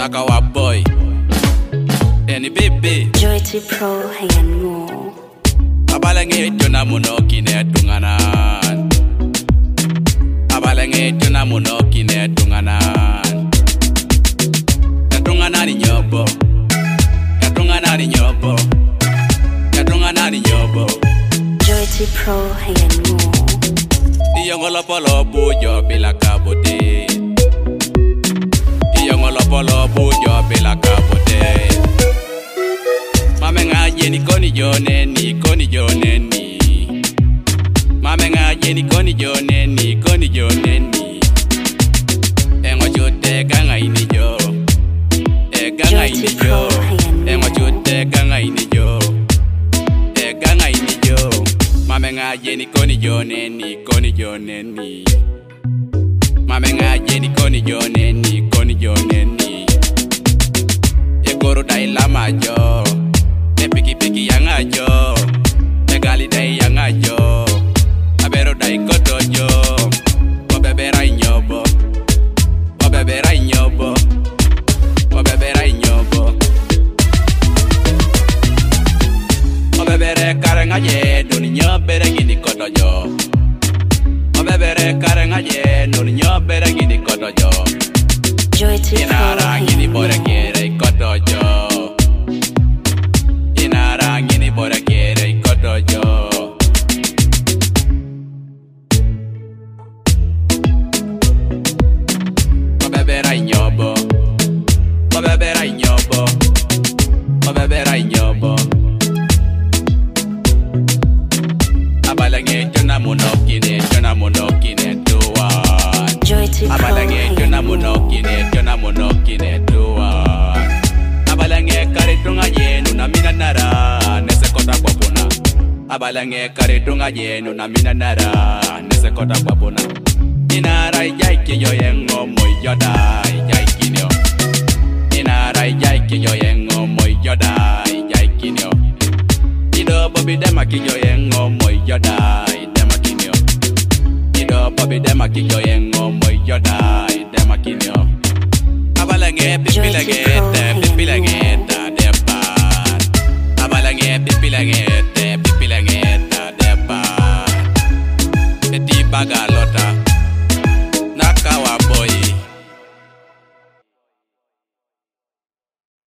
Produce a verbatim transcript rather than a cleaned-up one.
Saka wa boy Any baby Joyty Pro hayan mo Abalange tuna munoki ne tunganan Abalange tuna munoki ne tunganan Katungana ni nyobo Katungana ni nyobo Katungana ni nyobo Joyty Pro hayan mo Iyongolo polo bujo bila kabote Iyongolo polo bujo bila kabote Mame ngaje ni koni jone ni koni jone ni Mame ngaje ni koni jone ni koni jone ni Engo chute ganga ini jo E ganga ini jo Engo chute ganga ini jo E ganga ini jo Mame ngaje ni koni jone ni koni jone ni Mame ngaje ni koni jone ni koni jone ni E goro dai lama jo E piki piki yang ajo E gali dai yang ajo Abero dai koto jo O bebera inyobo O bebera inyobo O bebera inyobo O bebere karenga je Duni nyobere gini koto jo O bebere karenga je Duni nyobere gini koto jo Joyty Pro Inara gini bore kere koto jo Inarangini bora kere ikoto jo Obebera inyobo Obebera inyobo Obebera inyobo Abalange tuna munokine tuna munokine tuwa Joyty Pro Abalange tuna munokine tuna munokine tuwa Abalange kare tunga yenu na mina nara Nese kota kwa puna Abalange kare tunga yenu na mina nara Nese kota kwa puna Inara ijaiki yo yengo moi yoda ijaiki nyo Inara ijaiki yo yengo moi yoda ijaiki nyo Ido bobi dema ki yo yengo moi yoda idema kinyo Ido bobi dema ki yo yengo moi yoda idema kinyo Abalange pipilagete pipilagete